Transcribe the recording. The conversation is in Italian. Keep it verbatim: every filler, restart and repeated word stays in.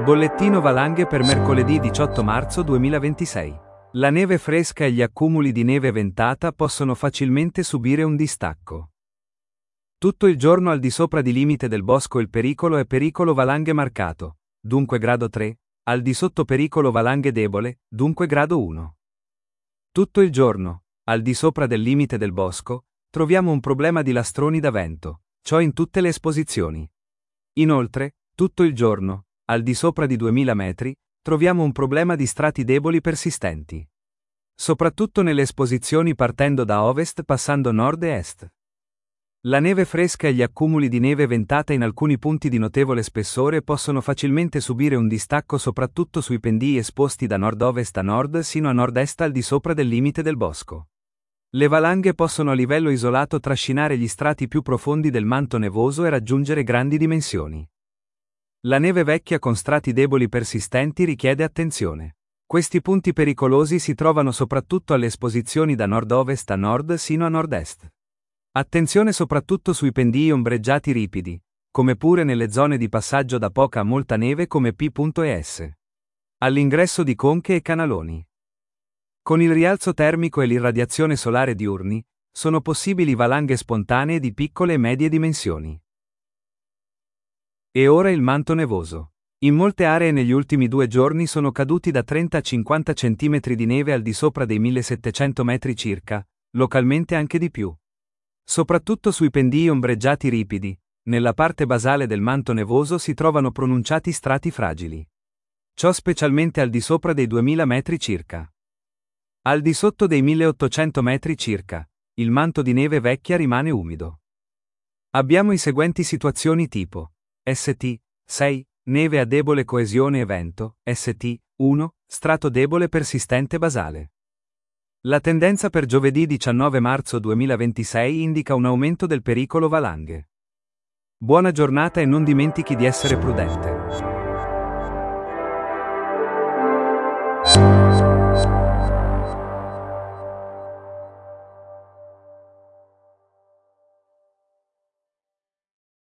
Bollettino valanghe per mercoledì diciotto marzo duemilaventisei. La neve fresca e gli accumuli di neve ventata possono facilmente subire un distacco. Tutto il giorno al di sopra di limite del bosco il pericolo è pericolo valanghe marcato, dunque grado tre, al di sotto pericolo valanghe debole, dunque grado uno. Tutto il giorno, al di sopra del limite del bosco, troviamo un problema di lastroni da vento, ciò in tutte le esposizioni. Inoltre, tutto il giorno, al di sopra di duemila metri, troviamo un problema di strati deboli persistenti. Soprattutto nelle esposizioni partendo da ovest passando nord e est. La neve fresca e gli accumuli di neve ventata in alcuni punti di notevole spessore possono facilmente subire un distacco soprattutto sui pendii esposti da nord-ovest a nord sino a nord-est al di sopra del limite del bosco. Le valanghe possono a livello isolato trascinare gli strati più profondi del manto nevoso e raggiungere grandi dimensioni. La neve vecchia con strati deboli persistenti richiede attenzione. Questi punti pericolosi si trovano soprattutto alle esposizioni da nord-ovest a nord sino a nord-est. Attenzione soprattutto sui pendii ombreggiati ripidi, come pure nelle zone di passaggio da poca a molta neve come P e S. All'ingresso di conche e canaloni. Con il rialzo termico e l'irradiazione solare diurni, sono possibili valanghe spontanee di piccole e medie dimensioni. E ora il manto nevoso. In molte aree negli ultimi due giorni sono caduti da trenta a cinquanta centimetri di neve al di sopra dei millesettecento metri circa, localmente anche di più. Soprattutto sui pendii ombreggiati ripidi, nella parte basale del manto nevoso si trovano pronunciati strati fragili. Ciò specialmente al di sopra dei duemila metri circa. Al di sotto dei milleottocento metri circa, il manto di neve vecchia rimane umido. Abbiamo i seguenti situazioni tipo S T sei, neve a debole coesione e vento, S T uno, strato debole persistente basale. La tendenza per giovedì diciannove marzo duemilaventisei indica un aumento del pericolo valanghe. Buona giornata e non dimentichi di essere prudente.